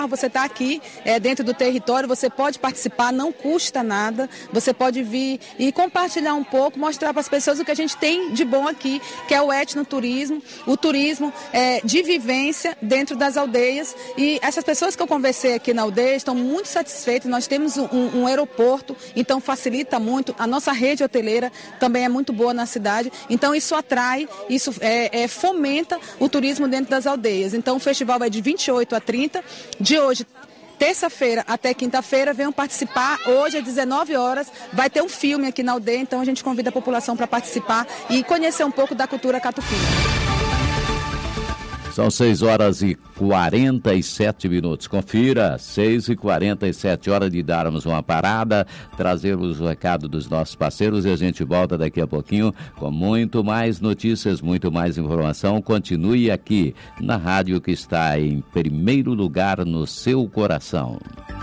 Você está aqui dentro do território, você pode participar, não custa nada, você pode vir e compartilhar um pouco, mostrar para as pessoas o que a gente tem de bom aqui, que é o etnoturismo, o turismo de vivência dentro das aldeias. E essas pessoas que eu conversei aqui na aldeia estão muito satisfeitas. Nós temos um aeroporto, então facilita muito, a nossa rede hoteleira também é muito boa na cidade, então isso atrai, isso fomenta o turismo dentro das aldeias. Então o festival é de 28 a 30, de hoje, terça-feira até quinta-feira, venham participar. Hoje, às 19 horas, vai ter um filme aqui na aldeia, então a gente convida a população para participar e conhecer um pouco da cultura catupiry. São 6h47. Confira, 6h47, hora de darmos uma parada, trazermos o recado dos nossos parceiros e a gente volta daqui a pouquinho com muito mais notícias, muito mais informação. Continue aqui na rádio que está em primeiro lugar no seu coração.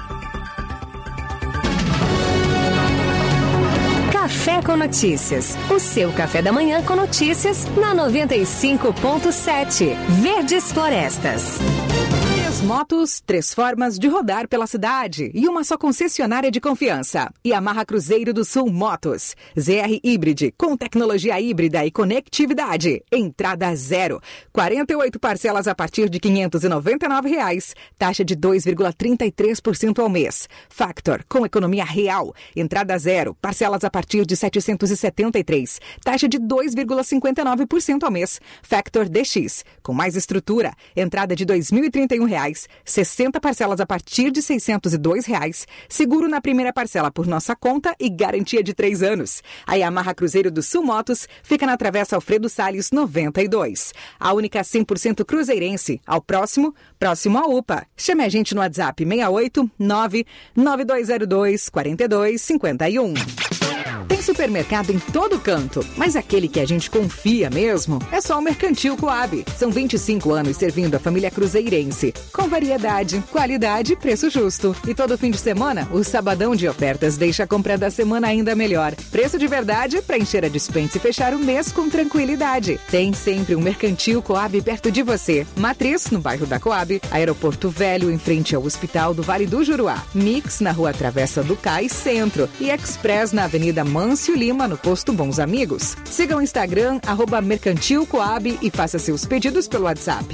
Café com Notícias. O seu café da manhã com notícias na 95.7. Verdes Florestas. Motos, 3 formas de rodar pela cidade e uma só concessionária de confiança. Yamaha Cruzeiro do Sul Motos. ZR Hybrid, com tecnologia híbrida e conectividade. Entrada zero. 48 parcelas a partir de R$ 599. Taxa de 2,33% ao mês. Factor, com economia real. Entrada zero. Parcelas a partir de R$ 773. Taxa de 2,59% ao mês. Factor DX, com mais estrutura. Entrada de R$ 2.031. 60 parcelas a partir de R$ 602. Seguro na primeira parcela por nossa conta e garantia de 3 anos. A Yamaha Cruzeiro do Sul Motos fica na Travessa Alfredo Salles 92. A única 100% cruzeirense. Ao próximo à UPA. Chame a gente no WhatsApp 68 99202 4251. Tem supermercado em todo canto, mas aquele que a gente confia mesmo é só o Mercantil Coab. São 25 anos servindo a família cruzeirense, com variedade, qualidade e preço justo. E todo fim de semana, o sabadão de ofertas deixa a compra da semana ainda melhor. Preço de verdade para encher a despensa e fechar o mês com tranquilidade. Tem sempre um Mercantil Coab perto de você. Matriz, no bairro da Coab, Aeroporto Velho, em frente ao Hospital do Vale do Juruá. Mix, na Rua Travessa do Cais, Centro. E Express, na Avenida Mâncio Lima, no posto Bons Amigos. Siga o Instagram, @mercantilcoab e faça seus pedidos pelo WhatsApp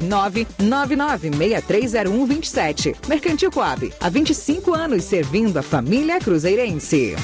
999630127. Mercantil Coab, há 25 anos servindo a família cruzeirense.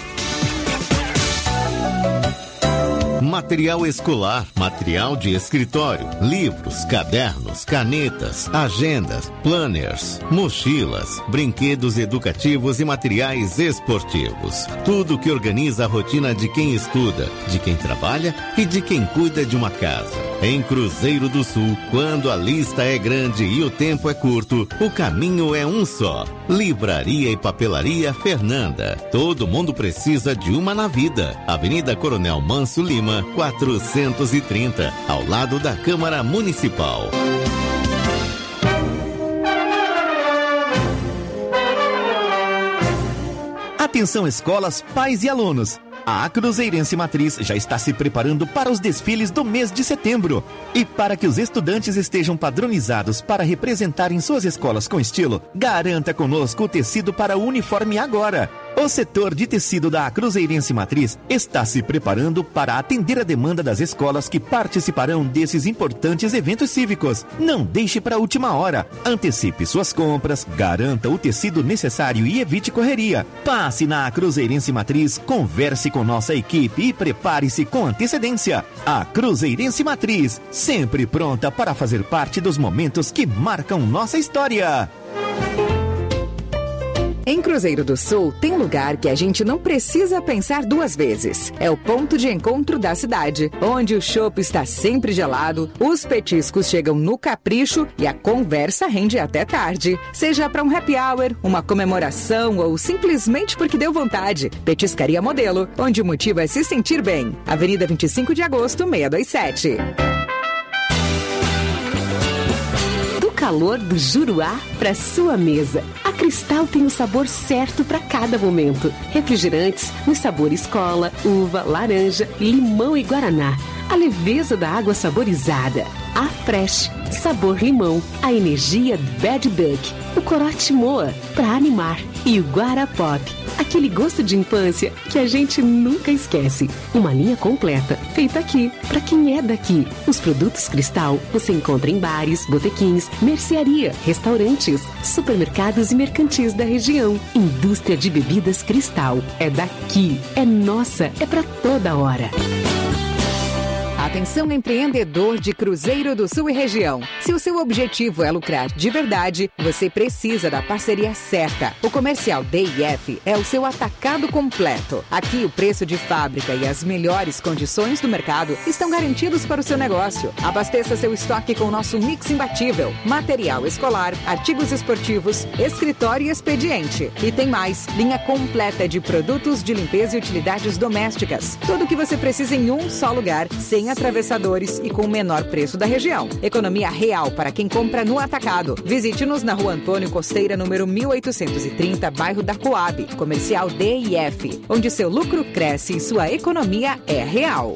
Material escolar, material de escritório, livros, cadernos, canetas, agendas, planners, mochilas, brinquedos educativos e materiais esportivos. Tudo que organiza a rotina de quem estuda, de quem trabalha e de quem cuida de uma casa. Em Cruzeiro do Sul, quando a lista é grande e o tempo é curto, o caminho é um só. Livraria e Papelaria Fernanda. Todo mundo precisa de uma na vida. Avenida Coronel Manso Lima, 430, ao lado da Câmara Municipal. Atenção escolas, pais e alunos. A Cruzeirense Matriz já está se preparando para os desfiles do mês de setembro. E para que os estudantes estejam padronizados para representarem suas escolas com estilo, garanta conosco o tecido para o uniforme agora. O setor de tecido da Cruzeirense Matriz está se preparando para atender a demanda das escolas que participarão desses importantes eventos cívicos. Não deixe para a última hora. Antecipe suas compras, garanta o tecido necessário e evite correria. Passe na Cruzeirense Matriz, converse com nossa equipe e prepare-se com antecedência. A Cruzeirense Matriz, sempre pronta para fazer parte dos momentos que marcam nossa história. Em Cruzeiro do Sul, tem lugar que a gente não precisa pensar duas vezes. É o ponto de encontro da cidade, onde o chopp está sempre gelado, os petiscos chegam no capricho e a conversa rende até tarde. Seja para um happy hour, uma comemoração ou simplesmente porque deu vontade. Petiscaria Modelo, onde o motivo é se sentir bem. Avenida 25 de Agosto, 627. Calor do Juruá para sua mesa. A Cristal tem o sabor certo para cada momento. Refrigerantes nos sabores cola, uva, laranja, limão e guaraná. A leveza da água saborizada. A Fresh, Sabor limão, a energia Bad Duck, o corote Moa, pra animar, e o Guarapop, aquele gosto de infância que a gente nunca esquece. Uma linha completa, feita aqui, pra quem é daqui. Os produtos Cristal você encontra em bares, botequins, mercearia, restaurantes, supermercados e mercantis da região. Indústria de bebidas Cristal, é daqui, é nossa, é pra toda hora. Atenção, empreendedor de Cruzeiro do Sul e região. Se o seu objetivo é lucrar de verdade, você precisa da parceria certa. O Comercial DIF é o seu atacado completo. Aqui o preço de fábrica e as melhores condições do mercado estão garantidos para o seu negócio. Abasteça seu estoque com o nosso mix imbatível. Material escolar, artigos esportivos, escritório e expediente. E tem mais, linha completa de produtos de limpeza e utilidades domésticas. Tudo o que você precisa em um só lugar, sem atravessadores e com o menor preço da região. Economia real para quem compra no atacado. Visite-nos na Rua Antônio Costeira, número 1830, bairro da Coab. Comercial DIF, onde seu lucro cresce e sua economia é real.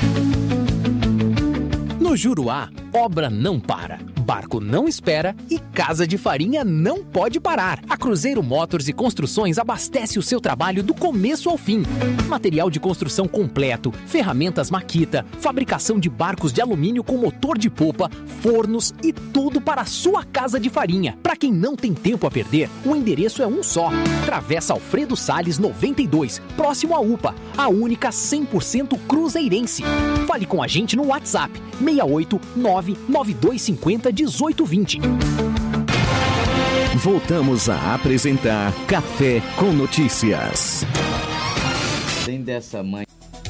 No Juruá, obra não para, barco não espera e casa de farinha não pode parar. A Cruzeiro Motors e Construções abastece o seu trabalho do começo ao fim. Material de construção completo, ferramentas Makita, fabricação de barcos de alumínio com motor de popa, fornos e tudo para a sua casa de farinha. Para quem não tem tempo a perder, o endereço é um só. Travessa Alfredo Salles 92, próximo à UPA, a única 100% cruzeirense. Fale com a gente no WhatsApp 68 99250 1820. Voltamos a apresentar Café com Notícias. Tem dessa mãe.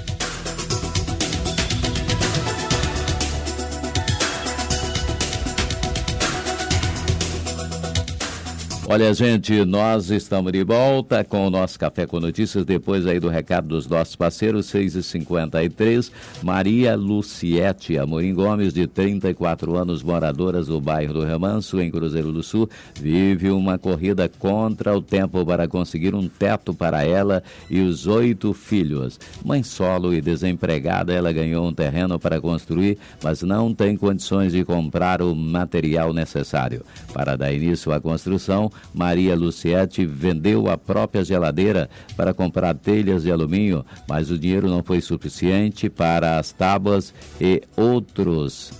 Olha, gente, nós estamos de volta com o nosso Café com Notícias, depois aí do recado dos nossos parceiros, 6h53, Maria Luciete Amorim Gomes, de 34 anos, moradoras do bairro do Remanso, em Cruzeiro do Sul, vive uma corrida contra o tempo para conseguir um teto para ela e os 8 filhos. Mãe solo e desempregada, ela ganhou um terreno para construir, mas não tem condições de comprar o material necessário. Para dar início à construção, Maria Luciete vendeu a própria geladeira para comprar telhas de alumínio, mas o dinheiro não foi suficiente para as tábuas e outros,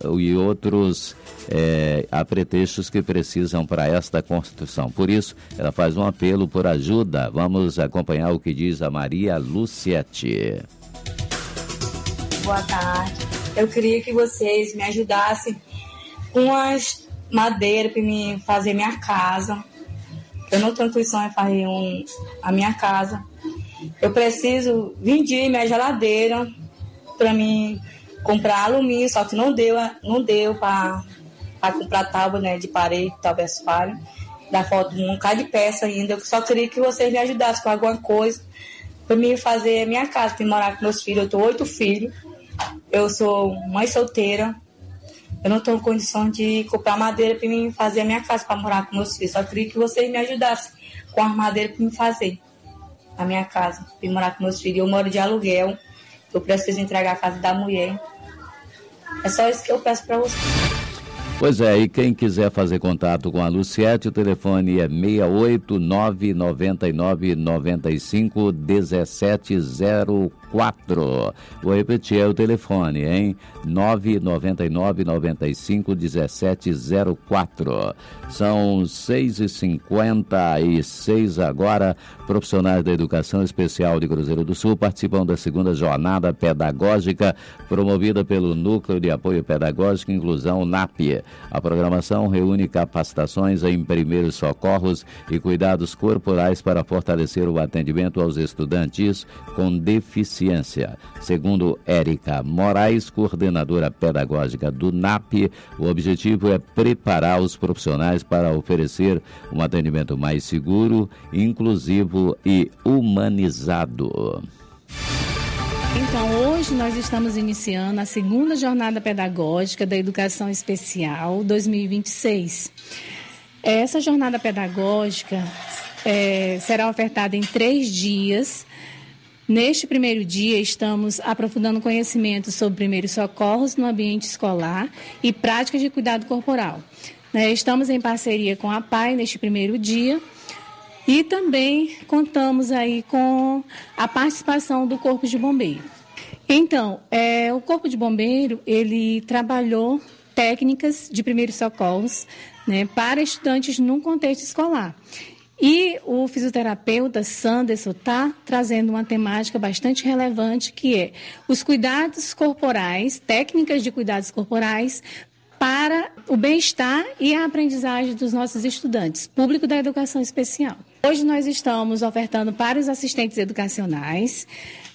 apetrechos que precisam para esta construção. Por isso, ela faz um apelo por ajuda. Vamos acompanhar o que diz a Maria Luciete. Boa tarde. Eu queria que vocês me ajudassem com as madeira para me fazer minha casa. Eu não tenho condição de fazer a minha casa. Eu preciso vender minha geladeira para mim comprar alumínio, só que não deu para comprar tábua, né, de parede, tábua asfalto. Dá falta um bocado de peça ainda. Eu só queria que vocês me ajudassem com alguma coisa para mim fazer a minha casa, para morar com meus filhos. Eu tenho 8 filhos. Eu sou mãe solteira. Eu não tenho condição de comprar madeira para mim fazer a minha casa, para morar com meus filhos. Só queria que vocês me ajudassem com as madeiras para me fazer a minha casa, para morar com meus filhos. Eu moro de aluguel, eu preciso entregar a casa da mulher. É só isso que eu peço para vocês. Pois é, e quem quiser fazer contato com a Luciete, o telefone é 68999951704. Vou repetir, é o telefone, hein? 999951704. São 6h56 agora. Profissionais da Educação Especial de Cruzeiro do Sul participam da segunda jornada pedagógica promovida pelo Núcleo de Apoio Pedagógico e Inclusão NAP. A programação reúne capacitações em primeiros socorros e cuidados corporais para fortalecer o atendimento aos estudantes com deficiência. Segundo Érica Moraes, coordenadora pedagógica do NAP, o objetivo é preparar os profissionais para oferecer um atendimento mais seguro, inclusivo e humanizado. Então, hoje nós estamos iniciando a segunda jornada pedagógica da Educação Especial 2026. Essa jornada pedagógica será ofertada em 3 dias Neste primeiro dia, estamos aprofundando conhecimentos sobre primeiros socorros no ambiente escolar e práticas de cuidado corporal. Estamos em parceria com a PAI neste primeiro dia e também contamos aí com a participação do Corpo de Bombeiro. Então, o Corpo de Bombeiro, ele trabalhou técnicas de primeiros socorros, para estudantes num contexto escolar. E o fisioterapeuta Sanderson está trazendo uma temática bastante relevante, que é os cuidados corporais, técnicas de cuidados corporais para o bem-estar e a aprendizagem dos nossos estudantes, público da educação especial. Hoje nós estamos ofertando para os assistentes educacionais.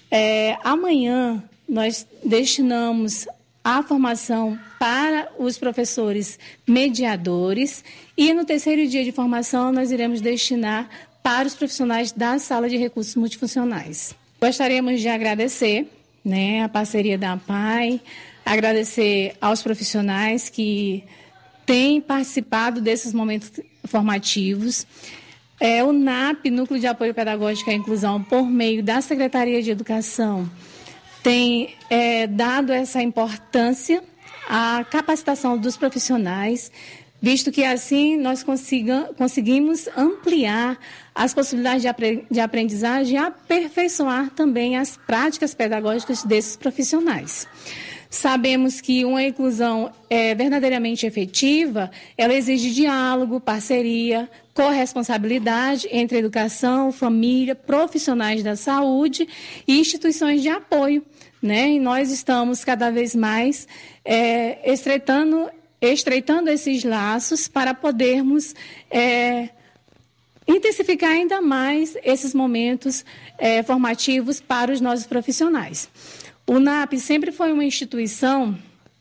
Amanhã nós destinamos a formação para os professores mediadores e no terceiro dia de formação nós iremos destinar para os profissionais da sala de recursos multifuncionais. Gostaríamos de agradecer a parceria da APAI, agradecer aos profissionais que têm participado desses momentos formativos. O NAP, Núcleo de Apoio Pedagógico à Inclusão, por meio da Secretaria de Educação, tem dado essa importância à capacitação dos profissionais, visto que assim nós conseguimos ampliar as possibilidades de aprendizagem e aperfeiçoar também as práticas pedagógicas desses profissionais. Sabemos que uma inclusão verdadeiramente efetiva, ela exige diálogo, parceria, corresponsabilidade entre educação, família, profissionais da saúde e instituições de apoio, E nós estamos cada vez mais estreitando esses laços para podermos intensificar ainda mais esses momentos formativos para os nossos profissionais. O NAP sempre foi uma instituição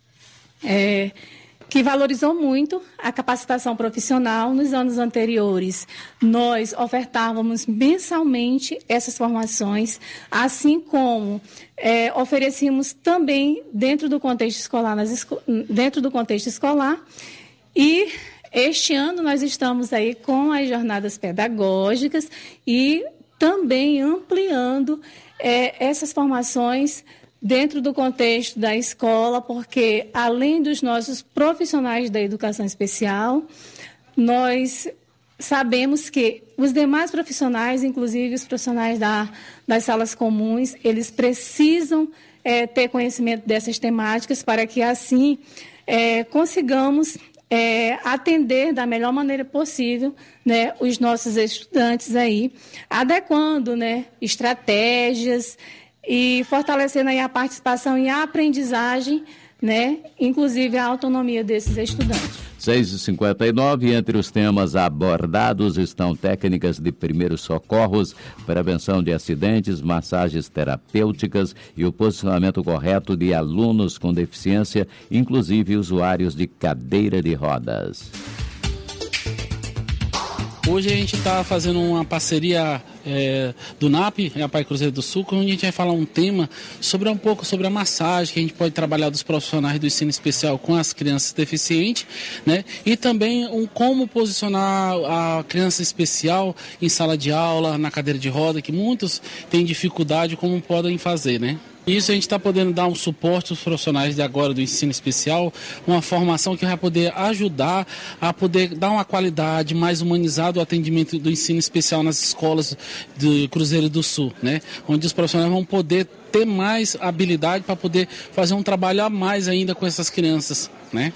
que valorizou muito a capacitação profissional. Nos anos anteriores, nós ofertávamos mensalmente essas formações, assim como oferecíamos também dentro do contexto escolar, E este ano nós estamos aí com as jornadas pedagógicas e também ampliando essas formações dentro do contexto da escola, porque além dos nossos profissionais da educação especial, nós sabemos que os demais profissionais, inclusive os profissionais das salas comuns, eles precisam ter conhecimento dessas temáticas para que assim consigamos atender da melhor maneira possível, os nossos estudantes aí, adequando, estratégias e fortalecendo aí a participação e a aprendizagem, inclusive a autonomia desses estudantes. 6h59, entre os temas abordados estão técnicas de primeiros socorros, prevenção de acidentes, massagens terapêuticas e o posicionamento correto de alunos com deficiência, inclusive usuários de cadeira de rodas. Hoje a gente está fazendo uma parceria do NAP, a PAI Cruzeiro do Sul, onde a gente vai falar um tema sobre um pouco sobre a massagem, que a gente pode trabalhar dos profissionais do ensino especial com as crianças deficientes, E também como posicionar a criança especial em sala de aula, na cadeira de roda, que muitos têm dificuldade, como podem fazer, Isso a gente está podendo dar um suporte aos profissionais de agora do ensino especial, uma formação que vai poder ajudar a poder dar uma qualidade mais humanizada ao atendimento do ensino especial nas escolas do Cruzeiro do Sul, Onde os profissionais vão poder ter mais habilidade para poder fazer um trabalho a mais ainda com essas crianças,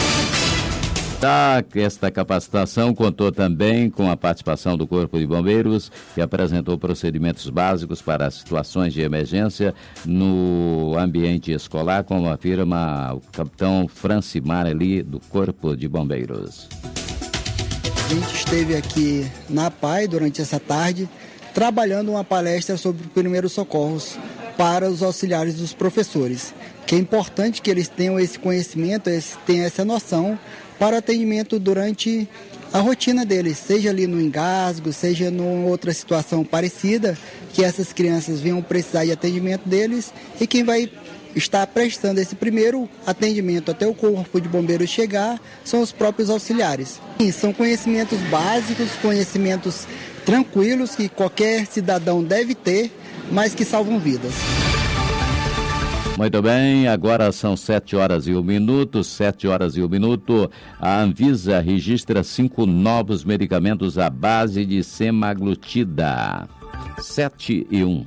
Esta capacitação contou também com a participação do Corpo de Bombeiros, que apresentou procedimentos básicos para situações de emergência no ambiente escolar, como afirma o capitão Francimar ali do Corpo de Bombeiros. A gente esteve aqui na PAI durante essa tarde, trabalhando uma palestra sobre primeiros socorros para os auxiliares dos professores, que é importante que eles tenham esse conhecimento, tenham essa noção para atendimento durante a rotina deles, seja ali no engasgo, seja em outra situação parecida, que essas crianças venham precisar de atendimento deles, e quem vai estar prestando esse primeiro atendimento até o Corpo de Bombeiros chegar são os próprios auxiliares. E são conhecimentos básicos, conhecimentos tranquilos que qualquer cidadão deve ter, mas que salvam vidas. Muito bem, agora são 7 horas e 1 minuto, 7 horas e 1 minuto. A Anvisa registra 5 novos medicamentos à base de semaglutida. 7 e 1.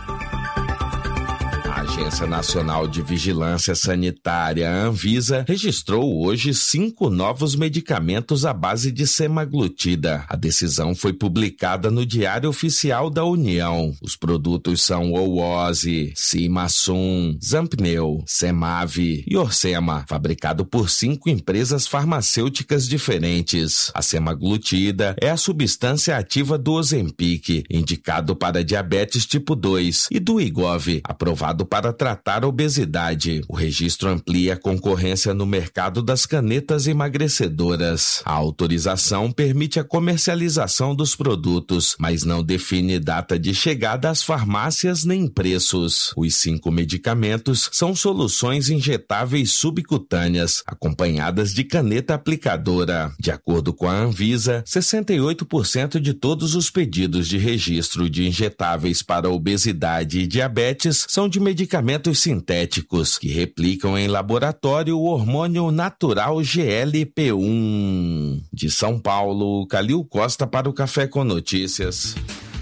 A Agência Nacional de Vigilância Sanitária, Anvisa, registrou hoje 5 novos medicamentos à base de semaglutida. A decisão foi publicada no Diário Oficial da União. Os produtos são Owose, Cimasum, Zampneu, Semave e Orsema, fabricado por 5 empresas farmacêuticas diferentes. A semaglutida é a substância ativa do Ozempic, indicado para diabetes tipo 2, e do Wegovy, aprovado para tratar a obesidade. O registro amplia a concorrência no mercado das canetas emagrecedoras. A autorização permite a comercialização dos produtos, mas não define data de chegada às farmácias nem preços. Os 5 medicamentos são soluções injetáveis subcutâneas, acompanhadas de caneta aplicadora. De acordo com a Anvisa, 68% de todos os pedidos de registro de injetáveis para obesidade e diabetes são de medicamentos sintéticos, que replicam em laboratório o hormônio natural GLP-1. De São Paulo, Calil Costa para o Café com Notícias.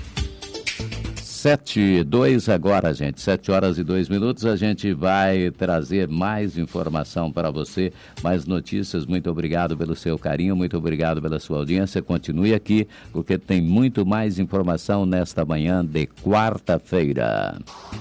7:02 agora, gente. 7 horas e 2 minutos. A gente vai trazer mais informação para você, mais notícias. Muito obrigado pelo seu carinho, muito obrigado pela sua audiência. Continue aqui, porque tem muito mais informação nesta manhã de quarta-feira.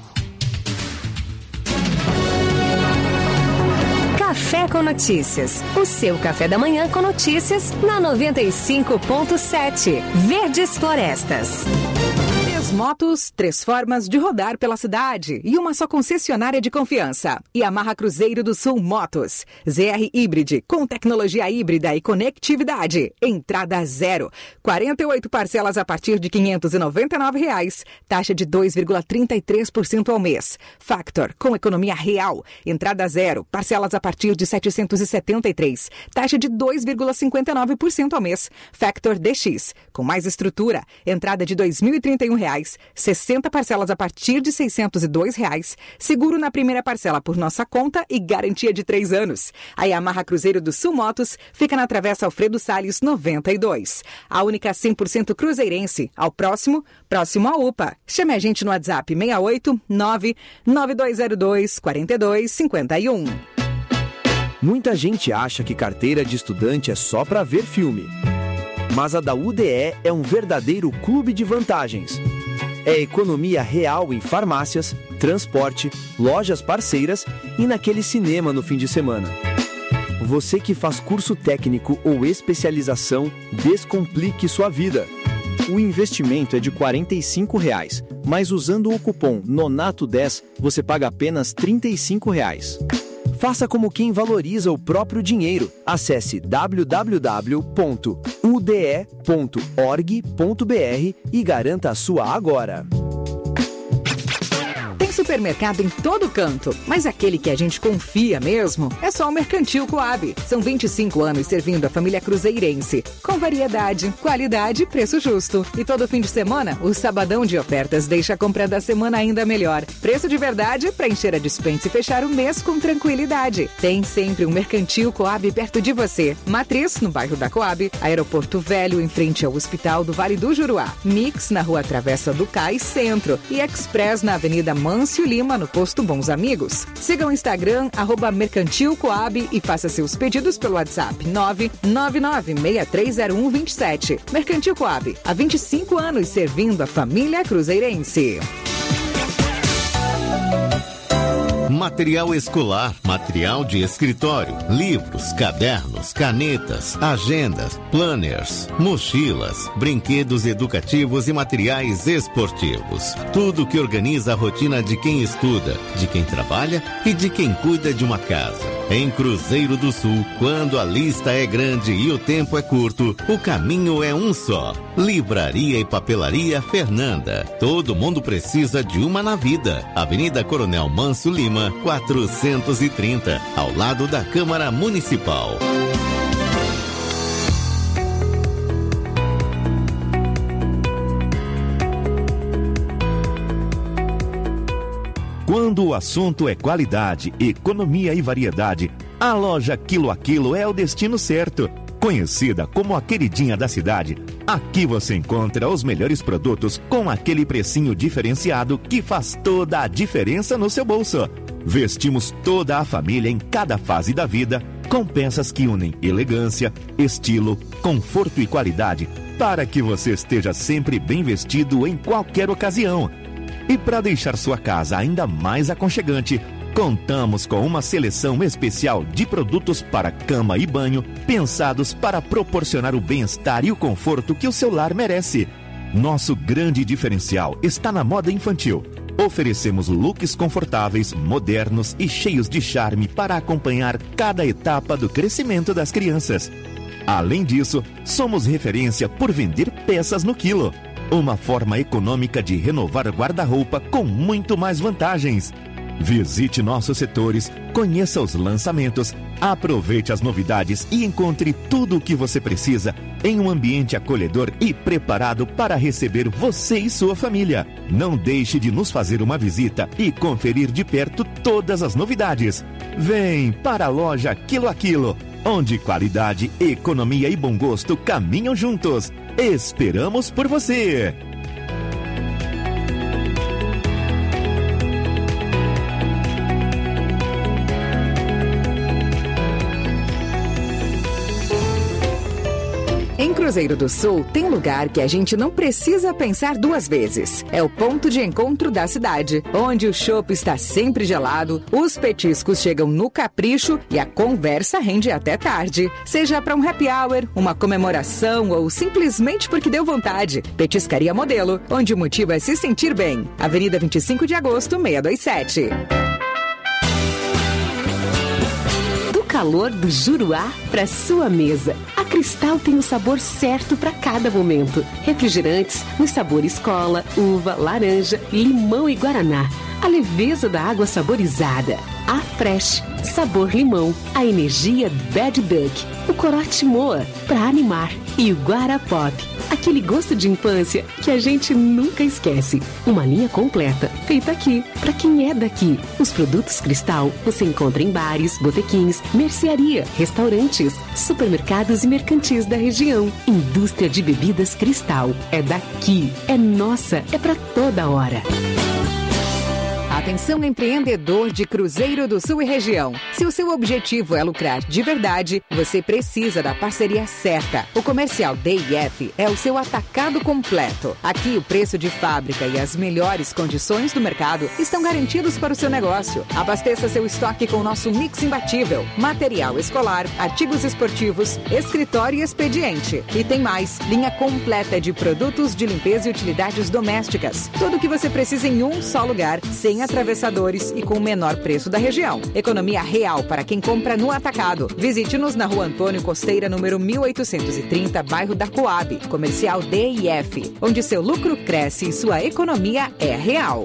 Café com Notícias. O seu café da manhã com notícias na 95.7. Verdes Florestas. 3 motos, 3 formas de rodar pela cidade e uma só concessionária de confiança. Yamaha Cruzeiro do Sul Motos. ZR Hybrid, com tecnologia híbrida e conectividade. Entrada 0. 48 parcelas a partir de R$ 599. Taxa de 2,33% ao mês. Factor, com economia real. Entrada 0. Parcelas a partir de R$ 773. Taxa de 2,59% ao mês. Factor DX, com mais estrutura. Entrada de R$ 2.031. 60 parcelas a partir de R$ 602. Seguro na primeira parcela por nossa conta e garantia de 3 anos. A Yamaha Cruzeiro do Sul Motos fica na Travessa Alfredo Salles 92. A única 100% cruzeirense. Ao próximo à UPA. Chame a gente no WhatsApp 68 99202 4251. Muita gente acha que carteira de estudante é só para ver filme. Mas a da UDE é um verdadeiro clube de vantagens. É economia real em farmácias, transporte, lojas parceiras e naquele cinema no fim de semana. Você que faz curso técnico ou especialização, descomplique sua vida. O investimento é de R$ 45, mas usando o cupom NONATO10 você paga apenas R$ 35. Faça como quem valoriza o próprio dinheiro. Acesse www.ude.org.br e garanta a sua agora. Tem supermercado em todo canto, mas aquele que a gente confia mesmo é só o Mercantil Coab. São 25 anos servindo a família cruzeirense, com variedade, qualidade e preço justo. E todo fim de semana, o sabadão de ofertas deixa a compra da semana ainda melhor. Preço de verdade para encher a despensa e fechar o mês com tranquilidade. Tem sempre um Mercantil Coab perto de você. Matriz, no bairro da Coab, Aeroporto Velho, em frente ao Hospital do Vale do Juruá. Mix, na Rua Travessa do Cais, Centro. E Express, na Avenida Mâncio Lima, no posto Bons Amigos. Siga o Instagram, @MercantilCoab e faça seus pedidos pelo WhatsApp 999630127. Mercantil Coab, há 25 anos servindo a família cruzeirense. Material escolar, material de escritório, livros, cadernos, canetas, agendas, planners, mochilas, brinquedos educativos e materiais esportivos. Tudo que organiza a rotina de quem estuda, de quem trabalha e de quem cuida de uma casa. Em Cruzeiro do Sul, quando a lista é grande e o tempo é curto, o caminho é um só. Livraria e Papelaria Fernanda. Todo mundo precisa de uma na vida. Avenida Coronel Mâncio Lima, 430, ao lado da Câmara Municipal. Quando o assunto é qualidade, economia e variedade, a loja Quilo a Quilo é o destino certo. Conhecida como a queridinha da cidade, aqui você encontra os melhores produtos com aquele precinho diferenciado que faz toda a diferença no seu bolso. Vestimos toda a família em cada fase da vida com peças que unem elegância, estilo, conforto e qualidade para que você esteja sempre bem vestido em qualquer ocasião. E para deixar sua casa ainda mais aconchegante, contamos com uma seleção especial de produtos para cama e banho, pensados para proporcionar o bem-estar e o conforto que o seu lar merece. Nosso grande diferencial está na moda infantil. Oferecemos looks confortáveis, modernos e cheios de charme para acompanhar cada etapa do crescimento das crianças. Além disso, somos referência por vender peças no quilo. Uma forma econômica de renovar guarda-roupa com muito mais vantagens. Visite nossos setores, conheça os lançamentos, aproveite as novidades e encontre tudo o que você precisa em um ambiente acolhedor e preparado para receber você e sua família. Não deixe de nos fazer uma visita e conferir de perto todas as novidades. Vem para a loja Quilo a Quilo, onde qualidade, economia e bom gosto caminham juntos. Esperamos por você! Em Cruzeiro do Sul, tem lugar que a gente não precisa pensar duas vezes. É o ponto de encontro da cidade, onde o chopp está sempre gelado, os petiscos chegam no capricho e a conversa rende até tarde. Seja para um happy hour, uma comemoração ou simplesmente porque deu vontade. Petiscaria Modelo, onde o motivo é se sentir bem. Avenida 25 de Agosto, 627. Calor do Juruá para sua mesa. A Cristal tem o sabor certo para cada momento. Refrigerantes nos sabores cola, uva, laranja, limão e guaraná. A leveza da água saborizada. A Fresh, sabor limão. A energia Bad Duck. O corote Moa para animar. E o Guara Pop, aquele gosto de infância que a gente nunca esquece. Uma linha completa, feita aqui, para quem é daqui. Os produtos Cristal você encontra em bares, botequins, mercearia, restaurantes, supermercados e mercantis da região. Indústria de bebidas Cristal. É daqui, é nossa, é para toda hora. Atenção, empreendedor de Cruzeiro do Sul e região. Se o seu objetivo é lucrar de verdade, você precisa da parceria certa. O Comercial DIF é o seu atacado completo. Aqui o preço de fábrica e as melhores condições do mercado estão garantidos para o seu negócio. Abasteça seu estoque com o nosso mix imbatível. Material escolar, artigos esportivos, escritório e expediente. E tem mais, linha completa de produtos de limpeza e utilidades domésticas. Tudo o que você precisa em um só lugar, sem atravessadores e com o menor preço da região. Economia real para quem compra no atacado. Visite-nos na Rua Antônio Costeira, número 1830, bairro da Coab. Comercial DIF, onde seu lucro cresce e sua economia é real.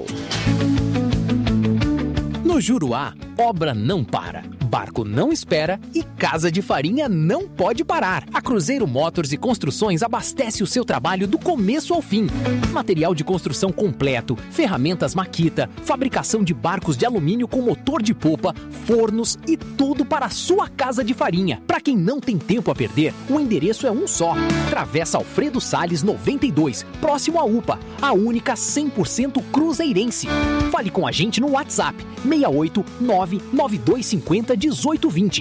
No Juruá, obra não para, barco não espera e casa de farinha não pode parar. A Cruzeiro Motors e Construções abastece o seu trabalho do começo ao fim. Material de construção completo, ferramentas Makita, fabricação de barcos de alumínio com motor de popa, fornos e tudo para a sua casa de farinha. Para quem não tem tempo a perder, o endereço é um só. Travessa Alfredo Salles 92, próximo à UPA, a única 100% cruzeirense. Fale com a gente no WhatsApp 68 99250 1820.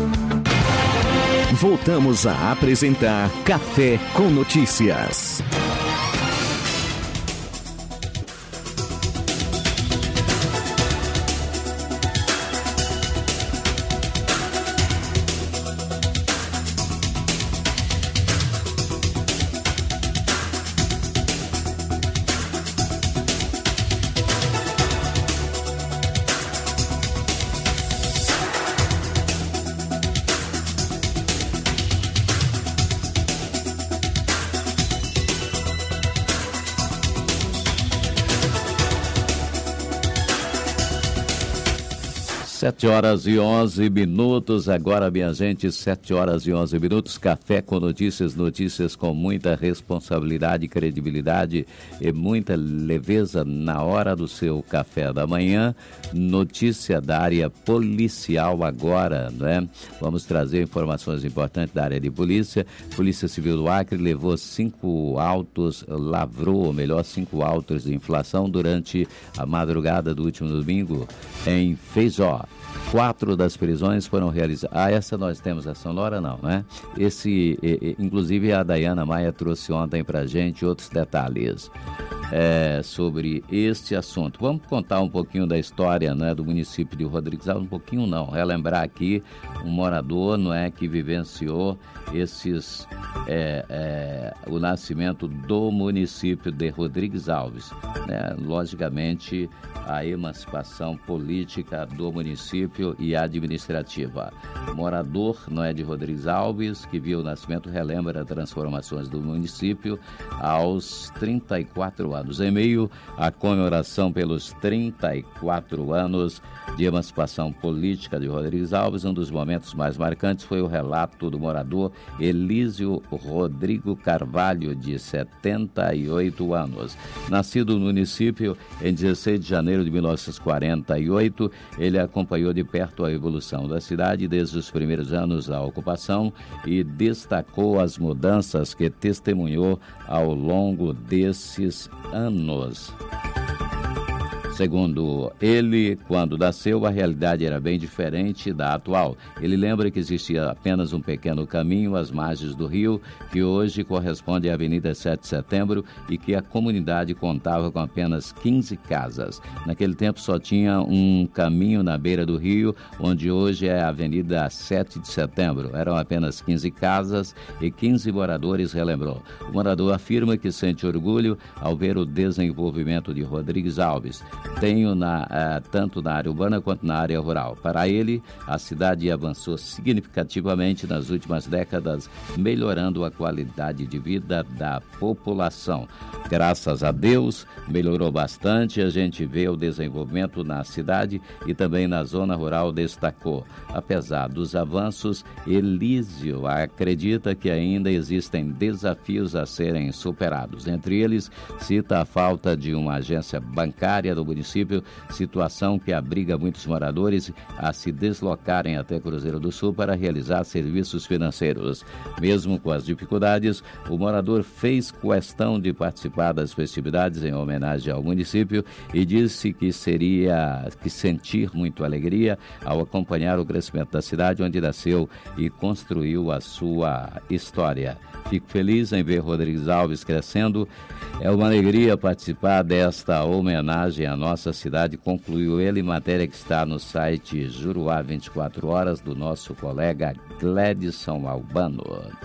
Voltamos a apresentar Café com Notícias. 7h11, agora, minha gente, 7h11. Café com notícias, notícias com muita responsabilidade, credibilidade e muita leveza na hora do seu café da manhã. Notícia da área policial agora, né? Vamos trazer informações importantes da área de polícia. Polícia Civil do Acre levou 5 autos de inflação durante a madrugada do último domingo em Feijó. 4 das prisões foram realizadas. Essa nós temos a sonora, não, né? Inclusive a Dayana Maia trouxe ontem pra gente outros detalhes sobre este assunto. Vamos contar um pouquinho da história, né, do município de Rodrigues Alves, um pouquinho não, relembrar aqui um morador, não é, que vivenciou o nascimento do município de Rodrigues Alves, né? Logicamente, a emancipação política do município e administrativa. Morador, não é, de Rodrigues Alves, que viu o nascimento, relembra transformações do município aos 34 anos. Em meio à comemoração pelos 34 anos de emancipação política de Rodrigues Alves, um dos momentos mais marcantes foi o relato do morador Elísio Rodrigo Carvalho, de 78 anos. Nascido no município em 16 de janeiro de 1948, ele acompanhou de perto a evolução da cidade desde os primeiros anos da ocupação e destacou as mudanças que testemunhou ao longo desses anos. Segundo ele, quando nasceu, a realidade era bem diferente da atual. Ele lembra que existia apenas um pequeno caminho às margens do rio, que hoje corresponde à Avenida 7 de Setembro, e que a comunidade contava com apenas 15 casas. Naquele tempo só tinha um caminho na beira do rio, onde hoje é a Avenida 7 de Setembro. Eram apenas 15 casas e 15 moradores, relembrou. O morador afirma que sente orgulho ao ver o desenvolvimento de Rodrigues Alves, tanto na área urbana quanto na área rural. Para ele, a cidade avançou significativamente nas últimas décadas, melhorando a qualidade de vida da população. Graças a Deus, melhorou bastante. A gente vê o desenvolvimento na cidade e também na zona rural, destacou. Apesar dos avanços, Elísio acredita que ainda existem desafios a serem superados. Entre eles, cita a falta de uma agência bancária do município, situação que abriga muitos moradores a se deslocarem até Cruzeiro do Sul para realizar serviços financeiros. Mesmo com as dificuldades, o morador fez questão de participar das festividades em homenagem ao município e disse que sentir muito alegria ao acompanhar o crescimento da cidade onde nasceu e construiu a sua história. Fico feliz em ver Rodrigues Alves crescendo. É uma alegria participar desta homenagem à nossa cidade, concluiu ele, matéria que está no site Juruá 24 Horas, do nosso colega Gledson Albano.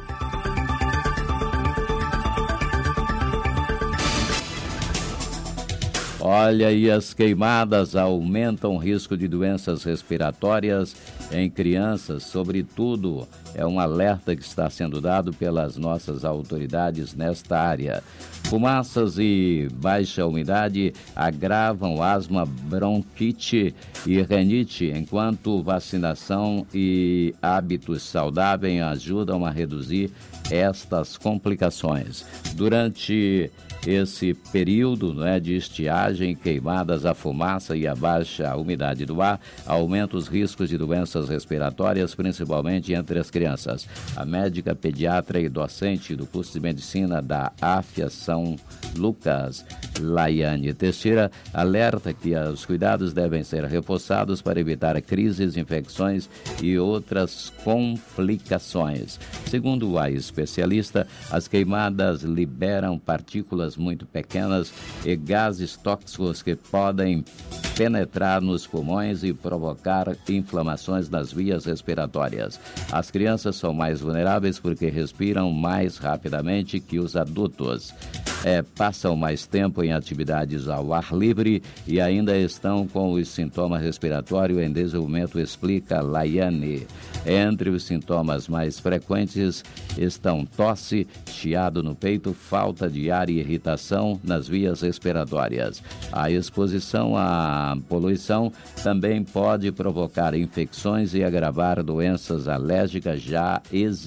Olha, e as queimadas aumentam o risco de doenças respiratórias em crianças, sobretudo. É um alerta que está sendo dado pelas nossas autoridades nesta área. Fumaças e baixa umidade agravam asma, bronquite e rinite, enquanto vacinação e hábitos saudáveis ajudam a reduzir estas complicações. Durante esse período, de estiagem, queimadas, a fumaça e a baixa umidade do ar aumenta os riscos de doenças respiratórias, principalmente entre as crianças. A médica pediatra e docente do curso de medicina da AFIA São Lucas, Laiane Teixeira, alerta que os cuidados devem ser reforçados para evitar crises, infecções e outras complicações. Segundo a especialista, as queimadas liberam partículas muito pequenas e gases tóxicos que podem penetrar nos pulmões e provocar inflamações nas vias respiratórias. As crianças são mais vulneráveis porque respiram mais rapidamente que os adultos. passam mais tempo em atividades ao ar livre e ainda estão com os sintomas respiratórios em desenvolvimento, explica Laiane. Entre os sintomas mais frequentes estão tosse, chiado no peito, falta de ar e irritação nas vias respiratórias. A exposição à poluição também pode provocar infecções e agravar doenças alérgicas já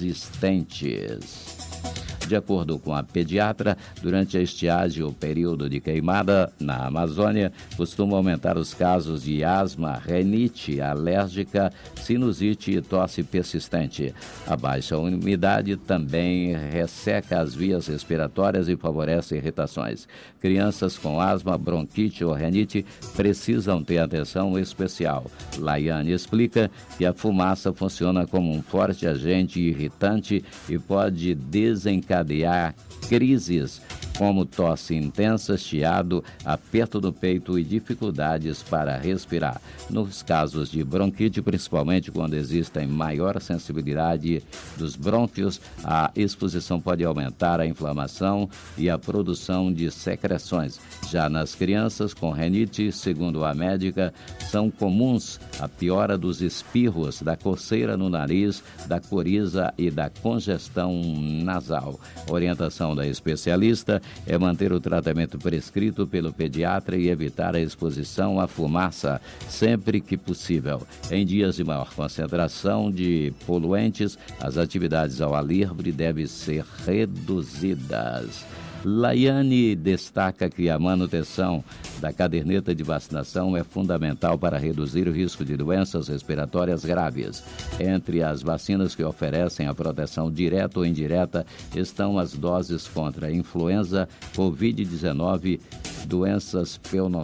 existentes. De acordo com a pediatra, durante a estiagem ou período de queimada na Amazônia, costuma aumentar os casos de asma, rinite alérgica, sinusite e tosse persistente. A baixa umidade também resseca as vias respiratórias e favorece irritações. Crianças com asma, bronquite ou rinite precisam ter atenção especial. Laiane explica que a fumaça funciona como um forte agente irritante e pode desencadear crises como tosse intensa, chiado, aperto do peito e dificuldades para respirar. Nos casos de bronquite, principalmente quando existe maior sensibilidade dos brônquios, a exposição pode aumentar a inflamação e a produção de secreções. Já nas crianças com rinite, segundo a médica, são comuns a piora dos espirros, da coceira no nariz, da coriza e da congestão nasal. A orientação da especialista é manter o tratamento prescrito pelo pediatra e evitar a exposição à fumaça sempre que possível. Em dias de maior concentração de poluentes, as atividades ao ar livre devem ser reduzidas. Laiane destaca que a manutenção da caderneta de vacinação é fundamental para reduzir o risco de doenças respiratórias graves. Entre as vacinas que oferecem a proteção direta ou indireta estão as doses contra a influenza, Covid-19, doenças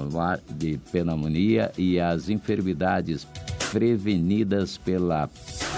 de pneumonia e as enfermidades prevenidas pela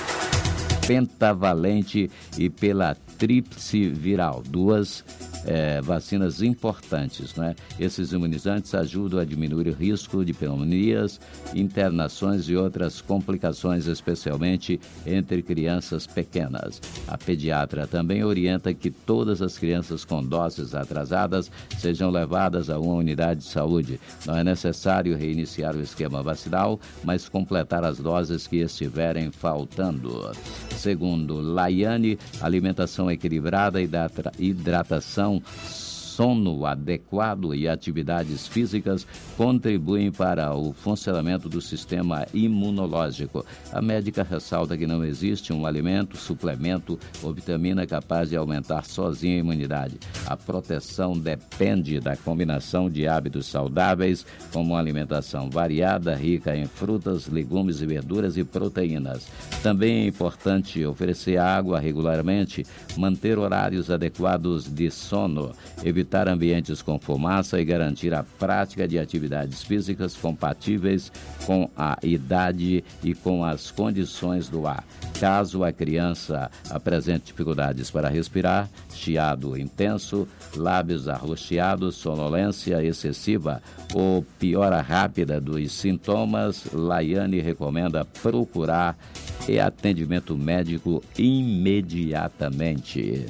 pentavalente e pela tríplice viral, duas vacinas importantes, né? Esses imunizantes ajudam a diminuir o risco de pneumonias, internações e outras complicações, especialmente entre crianças pequenas. A pediatra também orienta que todas as crianças com doses atrasadas sejam levadas a uma unidade de saúde. Não é necessário reiniciar o esquema vacinal, mas completar as doses que estiverem faltando. Segundo Laiane, alimentação equilibrada e hidratação, sono adequado e atividades físicas contribuem para o funcionamento do sistema imunológico. A médica ressalta que não existe um alimento, suplemento ou vitamina capaz de aumentar sozinho a imunidade. A proteção depende da combinação de hábitos saudáveis, como uma alimentação variada, rica em frutas, legumes e verduras e proteínas. Também é importante oferecer água regularmente, manter horários adequados de sono, evitar ambientes com fumaça e garantir a prática de atividades físicas compatíveis com a idade e com as condições do ar. Caso a criança apresente dificuldades para respirar, chiado intenso, lábios arroxeados, sonolência excessiva ou piora rápida dos sintomas, Laiane recomenda procurar atendimento médico imediatamente.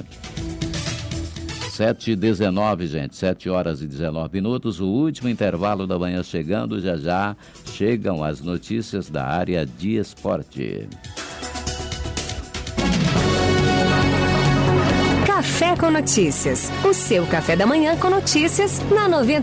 7h19, gente, 7h19, o último intervalo da manhã chegando, já chegam as notícias da área de esporte. Café com Notícias, o seu café da manhã com notícias na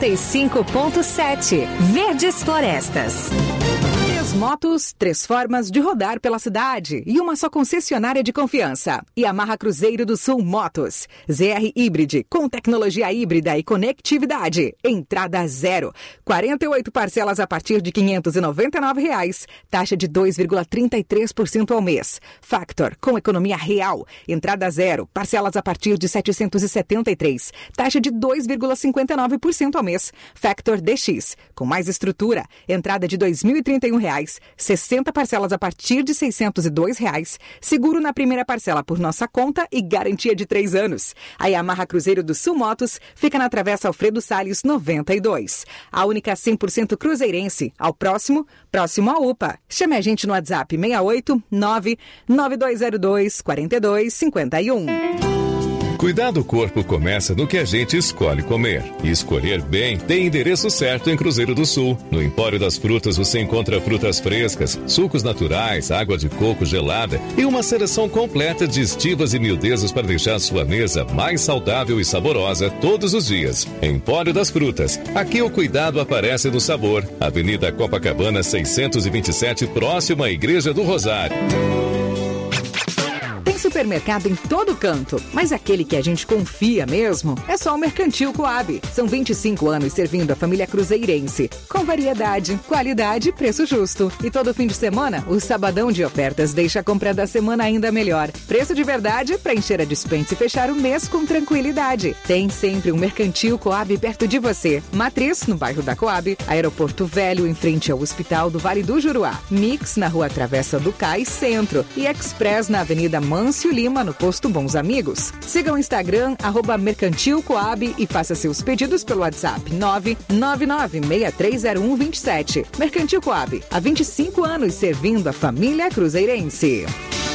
95.7, Verdes Florestas. 3 motos, 3 formas de rodar pela cidade e uma só concessionária de confiança. Yamaha Cruzeiro do Sul Motos. ZR Hybrid, com tecnologia híbrida e conectividade. Entrada zero. 48 parcelas a partir de R$ 599. Taxa de 2,33% ao mês. Factor, com economia real. Entrada zero. Parcelas a partir de R$ 773. Taxa de 2,59% ao mês. Factor DX, com mais estrutura. Entrada de R$ 2.031. 60 parcelas a partir de R$ 602. Seguro na primeira parcela por nossa conta e garantia de 3 anos. A Yamaha Cruzeiro do Sul Motos fica na Travessa Alfredo Salles 92. A única 100% cruzeirense. Ao próximo à UPA. Chame a gente no WhatsApp 68 99202 4251. Cuidar do corpo começa no que a gente escolhe comer. E escolher bem tem endereço certo em Cruzeiro do Sul. No Empório das Frutas você encontra frutas frescas, sucos naturais, água de coco gelada e uma seleção completa de estivas e miudezas para deixar sua mesa mais saudável e saborosa todos os dias. Empório das Frutas. Aqui o cuidado aparece no sabor. Avenida Copacabana 627, próximo à Igreja do Rosário. Tem supermercado em todo canto, mas aquele que a gente confia mesmo é só o Mercantil Coab. São 25 anos servindo a família cruzeirense, com variedade, qualidade e preço justo. E todo fim de semana, o sabadão de ofertas deixa a compra da semana ainda melhor. Preço de verdade para encher a despensa e fechar o mês com tranquilidade. Tem sempre um Mercantil Coab perto de você. Matriz, no bairro da Coab, Aeroporto Velho, em frente ao Hospital do Vale do Juruá. Mix, na Rua Travessa do Cais, Centro. E Express, na Avenida Mâncio Lima, no posto Bons Amigos. Siga o Instagram, @mercantilcoab e faça seus pedidos pelo WhatsApp 999630127. Mercantil Coab, há 25 anos servindo a família cruzeirense.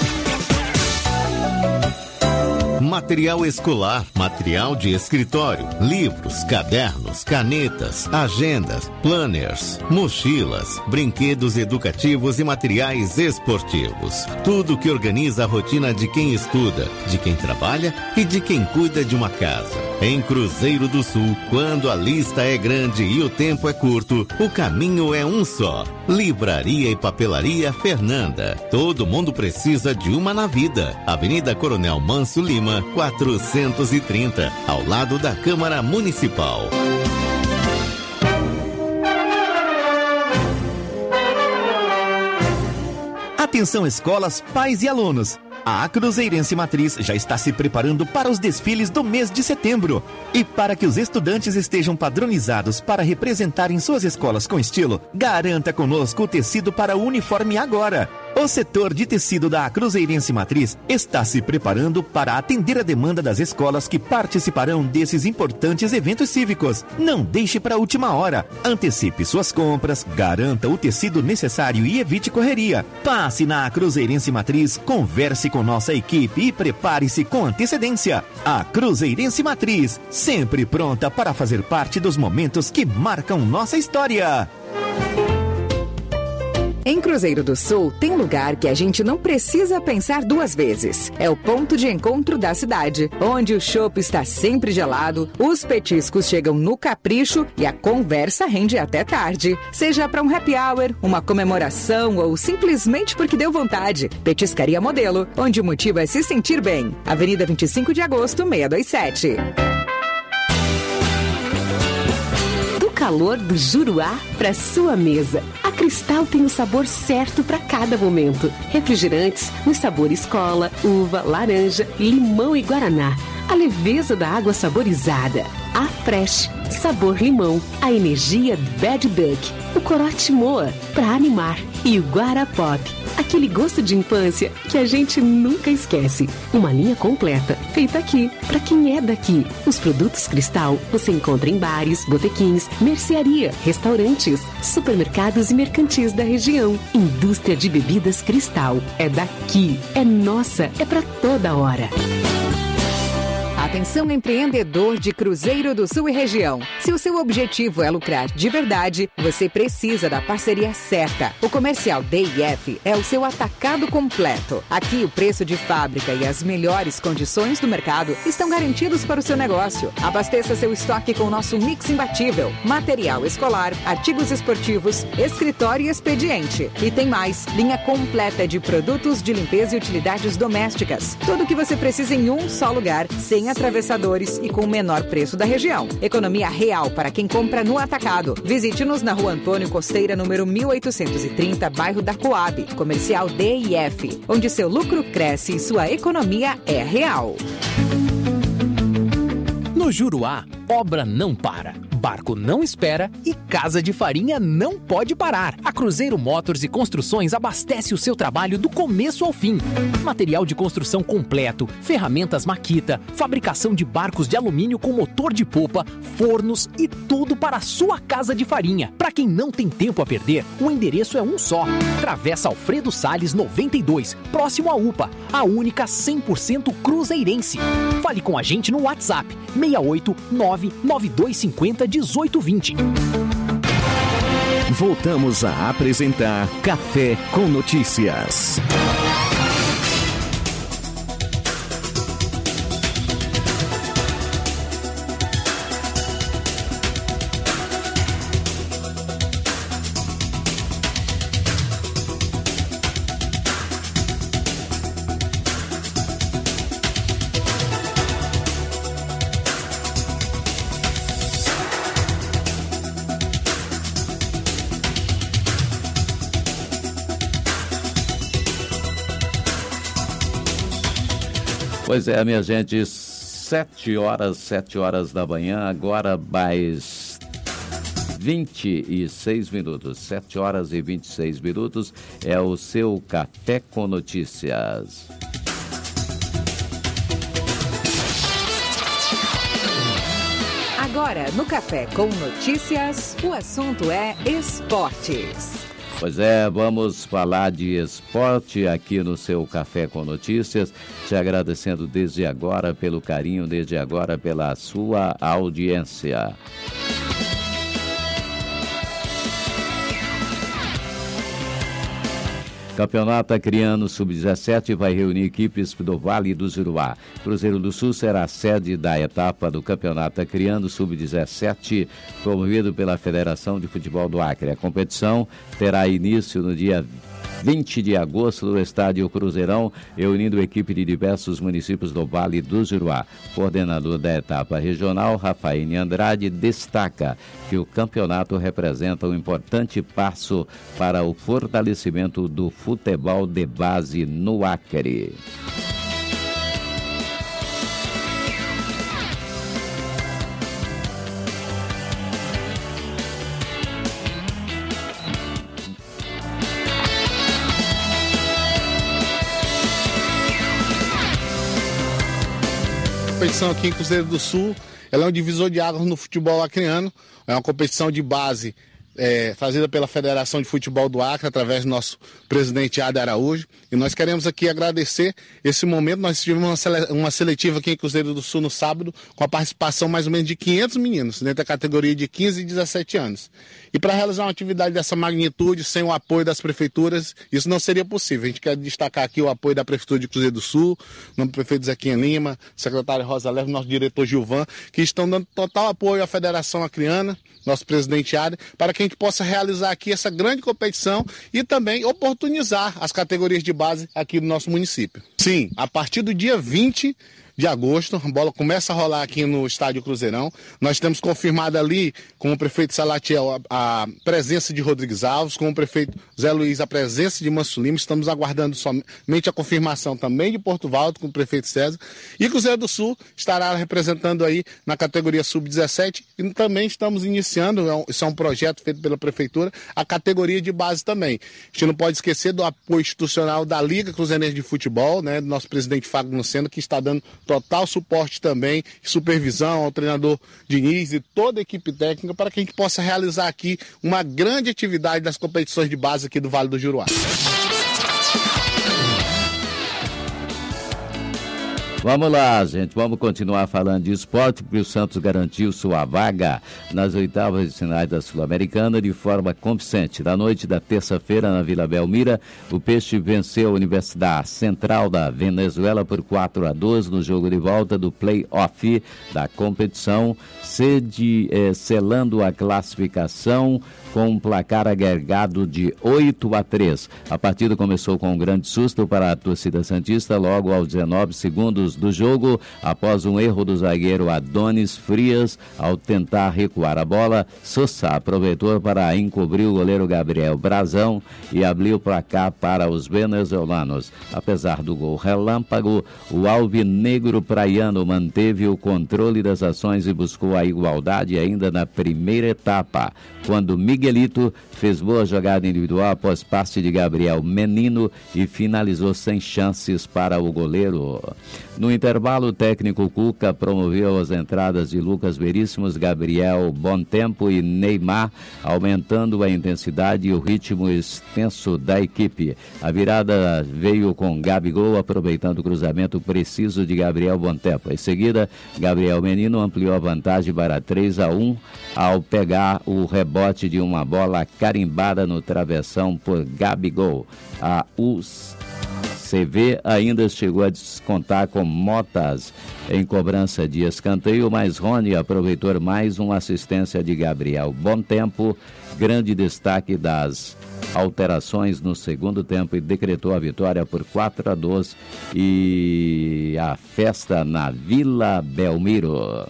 Material escolar, material de escritório, livros, cadernos, canetas, agendas, planners, mochilas, brinquedos educativos e materiais esportivos. Tudo que organiza a rotina de quem estuda, de quem trabalha e de quem cuida de uma casa. Em Cruzeiro do Sul, quando a lista é grande e o tempo é curto, o caminho é um só. Livraria e Papelaria Fernanda. Todo mundo precisa de uma na vida. Avenida Coronel Manso Lima, 430, ao lado da Câmara Municipal. Atenção escolas, pais e alunos. A Cruzeirense Matriz já está se preparando para os desfiles do mês de setembro. E para que os estudantes estejam padronizados para representarem suas escolas com estilo, garanta conosco o tecido para o uniforme agora. O setor de tecido da Cruzeirense Matriz está se preparando para atender a demanda das escolas que participarão desses importantes eventos cívicos. Não deixe para a última hora. Antecipe suas compras, garanta o tecido necessário e evite correria. Passe na Cruzeirense Matriz, converse com nossa equipe e prepare-se com antecedência. A Cruzeirense Matriz, sempre pronta para fazer parte dos momentos que marcam nossa história. Em Cruzeiro do Sul, tem lugar que a gente não precisa pensar duas vezes. É o ponto de encontro da cidade, onde o chopp está sempre gelado, os petiscos chegam no capricho e a conversa rende até tarde. Seja para um happy hour, uma comemoração ou simplesmente porque deu vontade. Petiscaria Modelo, onde o motivo é se sentir bem. Avenida 25 de Agosto, 627. Calor do Juruá para sua mesa. A Cristal tem o sabor certo para cada momento. Refrigerantes nos sabores cola, uva, laranja, limão e guaraná. A leveza da água saborizada. A Fresh, sabor limão. A energia Bad Duck. O corote Moa, para animar. E o Guara Pop, aquele gosto de infância que a gente nunca esquece. Uma linha completa, feita aqui, para quem é daqui. Os produtos Cristal você encontra em bares, botequins, mercearia, restaurantes, supermercados e mercantis da região. Indústria de bebidas Cristal. É daqui, é nossa, é para toda hora. Atenção empreendedor de Cruzeiro do Sul e região. Se o seu objetivo é lucrar de verdade, você precisa da parceria certa. O Comercial DIF é o seu atacado completo. Aqui o preço de fábrica e as melhores condições do mercado estão garantidos para o seu negócio. Abasteça seu estoque com o nosso mix imbatível. Material escolar, artigos esportivos, escritório e expediente. E tem mais, linha completa de produtos de limpeza e utilidades domésticas. Tudo o que você precisa em um só lugar, sem atravessadores e com o menor preço da região. Economia real para quem compra no atacado. Visite-nos na Rua Antônio Costeira, número 1830, bairro da Coab. Comercial DIF, onde seu lucro cresce e sua economia é real. No Juruá, Obra não para, barco não espera e casa de farinha não pode parar. A Cruzeiro Motors e Construções abastece o seu trabalho do começo ao fim. Material de construção completo, ferramentas Makita, fabricação de barcos de alumínio com motor de popa, fornos e tudo para a sua casa de farinha. Para quem não tem tempo a perder, o endereço é um só. Travessa Alfredo Salles 92, próximo à UPA, a única 100% cruzeirense. Fale com a gente no WhatsApp 68992501820. Voltamos a apresentar Café com Notícias. Pois é, minha gente, 7 horas da manhã, agora mais 26 minutos. 7 horas e 26 minutos é o seu Café com Notícias. Agora, no Café com Notícias, o assunto é esportes. Pois é, vamos falar de esporte aqui no seu Café com Notícias, te agradecendo desde agora pelo carinho, desde agora pela sua audiência. Campeonato Acreano Sub-17 vai reunir equipes do Vale do Juruá. Cruzeiro do Sul será a sede da etapa do Campeonato Acreano Sub-17, promovido pela Federação de Futebol do Acre. A competição terá início no dia 20 de agosto no estádio Cruzeirão, reunindo equipe de diversos municípios do Vale do Juruá. Coordenador da etapa regional, Rafael Andrade, destaca que o campeonato representa um importante passo para o fortalecimento do futebol de base no Acre. A competição aqui em Cruzeiro do Sul, ela é um divisor de águas no futebol acreano, é uma competição de base trazida pela Federação de Futebol do Acre, através do nosso presidente Ade Araújo, e nós queremos aqui agradecer esse momento. Nós tivemos uma seletiva aqui em Cruzeiro do Sul no sábado, com a participação mais ou menos de 500 meninos, dentro da categoria de 15 e 17 anos. E para realizar uma atividade dessa magnitude, sem o apoio das prefeituras, isso não seria possível. A gente quer destacar aqui o apoio da Prefeitura de Cruzeiro do Sul, no prefeito Zequinha Lima, secretário Rosa Leve, nosso diretor Gilvan, que estão dando total apoio à Federação Acreana, nosso presidente Ade, para que a gente possa realizar aqui essa grande competição e também oportunizar as categorias de base aqui do nosso município. Sim, a partir do dia 20 de agosto, a bola começa a rolar aqui no estádio Cruzeirão. Nós temos confirmado ali com o prefeito Salatiel a presença de Rodrigues Alves, com o prefeito Zé Luiz a presença de Manso Lima. Estamos aguardando somente a confirmação também de Porto Valdo com o prefeito César. E Cruzeiro do Sul estará representando aí na categoria Sub-17 e também estamos iniciando, isso é um projeto feito pela prefeitura, a categoria de base também. A gente não pode esquecer do apoio institucional da Liga Cruzeirense de Futebol, né, do nosso presidente Fábio Luceno, que está dando total suporte também, supervisão ao treinador Diniz e toda a equipe técnica para que a gente possa realizar aqui uma grande atividade das competições de base aqui do Vale do Juruá. Vamos lá, gente, vamos continuar falando de esporte, porque o Santos garantiu sua vaga nas oitavas de finais da Sul-Americana de forma convincente. Na noite da terça-feira, na Vila Belmira, o Peixe venceu a Universidade Central da Venezuela por 4-2 no jogo de volta do play-off da competição, selando a classificação com um placar agregado de 8-3. A partida começou com um grande susto para a torcida santista logo aos 19 segundos minutos do jogo, após um erro do zagueiro Adonis Frias, ao tentar recuar a bola, Sosa aproveitou para encobrir o goleiro Gabriel Brazão e abriu o placar para os venezuelanos. Apesar do gol relâmpago, o alvinegro praiano manteve o controle das ações e buscou a igualdade ainda na primeira etapa, quando Miguelito fez boa jogada individual após passe de Gabriel Menino e finalizou sem chances para o goleiro. No intervalo, o técnico Cuca promoveu as entradas de Lucas Veríssimos, Gabriel Bontempo e Neymar, aumentando a intensidade e o ritmo extenso da equipe. A virada veio com Gabigol, aproveitando o cruzamento preciso de Gabriel Bontempo. Em seguida, Gabriel Menino ampliou a vantagem para 3-1 ao pegar o rebote de uma bola carimbada no travessão por Gabigol. A UCV ainda chegou a descontar com Motas em cobrança de escanteio, mas Rony aproveitou mais uma assistência de Gabriel Bontempo. Grande destaque das alterações no segundo tempo e decretou a vitória por 4-2 e a festa na Vila Belmiro.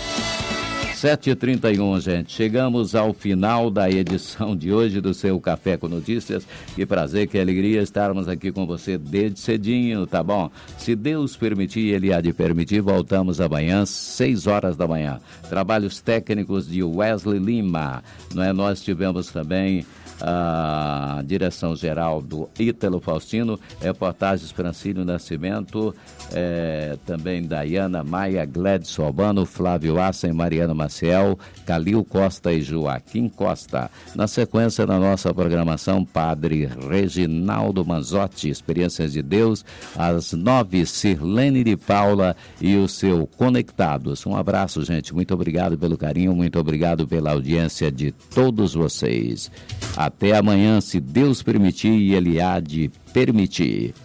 7h31, gente. Chegamos ao final da edição de hoje do seu Café com Notícias. Que prazer, que alegria estarmos aqui com você desde cedinho, tá bom? Se Deus permitir, Ele há de permitir, voltamos amanhã, 6 horas da manhã. Trabalhos técnicos de Wesley Lima. Nós tivemos também a direção-geral do Ítalo Faustino, reportagens Francílio Nascimento, também Dayana Maia, Gledson Albano, Flávio Assen, Mariano Maciel, Calil Costa e Joaquim Costa. Na sequência da nossa programação, Padre Reginaldo Manzotti, Experiências de Deus, às 9, Sirlene de Paula e o seu Conectados. Um abraço, gente, muito obrigado pelo carinho, muito obrigado pela audiência de todos vocês. Até amanhã, se Deus permitir, e Ele há de permitir.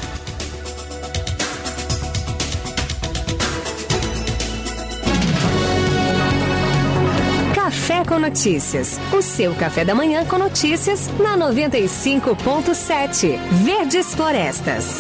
Café com Notícias. O seu café da manhã com notícias na 95.7. Verdes Florestas.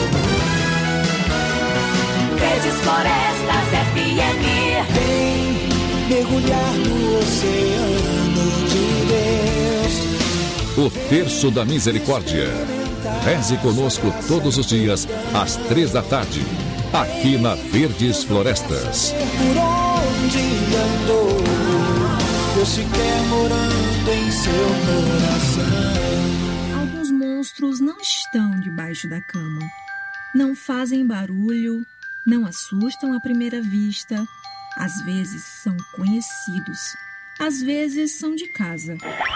Verdes Florestas FM. Vem mergulhar no oceano de Deus. O Terço da Misericórdia. Reze conosco todos os dias, às 3 da tarde, aqui na Verdes Florestas. Por onde andou, Deus se quer morando em seu coração. Alguns monstros não estão debaixo da cama. Não fazem barulho, não assustam à primeira vista. Às vezes são conhecidos, às vezes são de casa.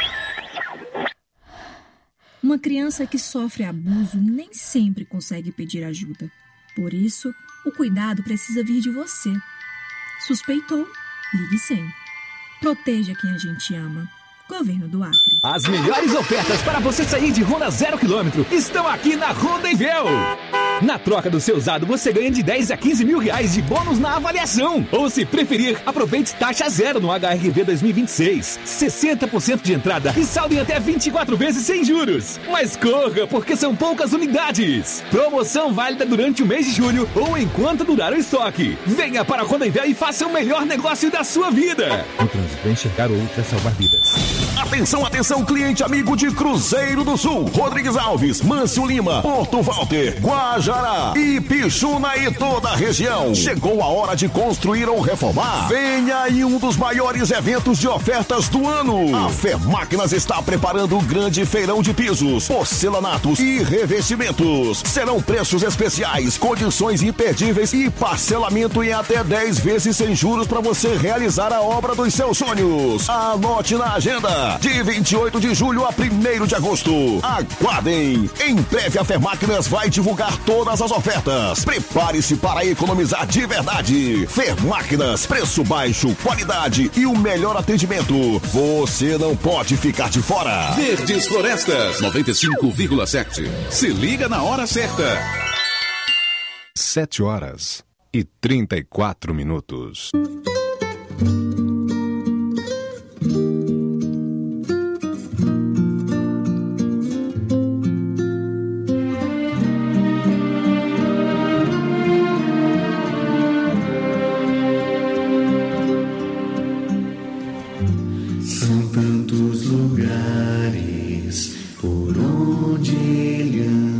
Uma criança que sofre abuso nem sempre consegue pedir ajuda. Por isso, o cuidado precisa vir de você. Suspeitou? Ligue 100. Proteja quem a gente ama. Governo do Acre. As melhores ofertas para você sair de Honda 0 km estão aqui na Honda Envel. Na troca do seu usado, você ganha de 10 a 15 mil reais de bônus na avaliação. Ou, se preferir, aproveite taxa zero no HRV 2026. 60% de entrada e saldo em até 24 vezes sem juros. Mas corra, porque são poucas unidades. Promoção válida durante o mês de julho ou enquanto durar o estoque. Venha para a Honda Envel e faça o melhor negócio da sua vida. O trânsito é enxergar o outro é salvar vidas. Atenção, atenção, cliente amigo de Cruzeiro do Sul, Rodrigues Alves, Mâncio Lima, Porto Walter, Guajará, Ipixuna e toda a região. Chegou a hora de construir ou reformar. Venha aí um dos maiores eventos de ofertas do ano. A Fermáquinas está preparando um grande feirão de pisos, porcelanatos e revestimentos. Serão preços especiais, condições imperdíveis e parcelamento em até 10 vezes sem juros para você realizar a obra dos seus sonhos. Anote na agenda. De 28 de julho a 1º de agosto. Aguardem! Em breve a Fermáquinas vai divulgar todas as ofertas. Prepare-se para economizar de verdade. Fermáquinas, preço baixo, qualidade e o melhor atendimento. Você não pode ficar de fora. Verdes Florestas 95,7. Se liga na hora certa. 7h34. São tantos lugares por onde ele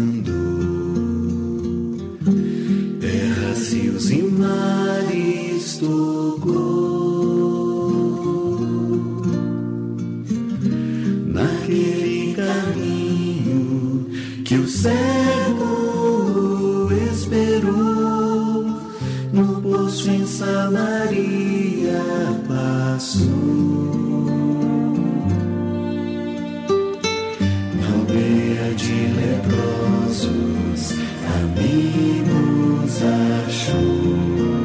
andou, terras, rios e mares tocou. Naquele caminho que o cego esperou, no poço em Samaria passou. De leprosos, amigos achou,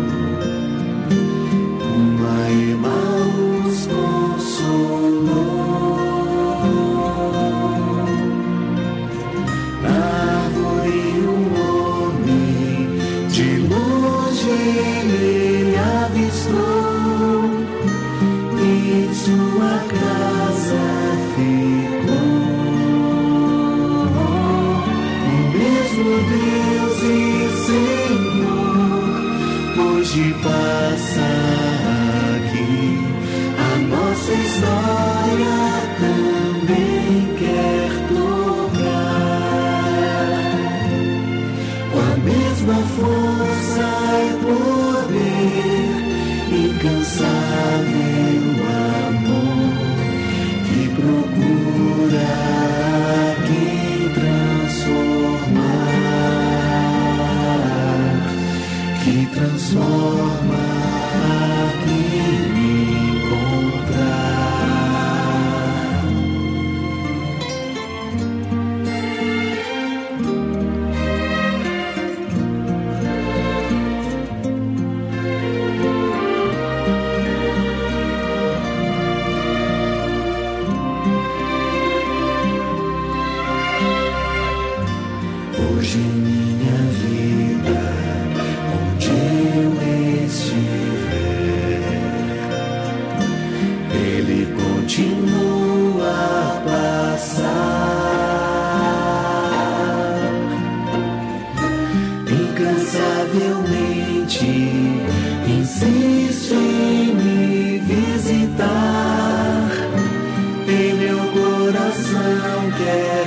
uma Emaús consolou. Na árvore um homem de longe ele avistou, e em sua casa ficou. Deus e Senhor, hoje passa aqui, a nossa história também quer tocar, com a mesma força e poder, incansável amor, que procura quem transforma quem encontrar. Hoje minha vida, eu estiver, ele continua a passar, incansavelmente insiste em me visitar, em meu coração quer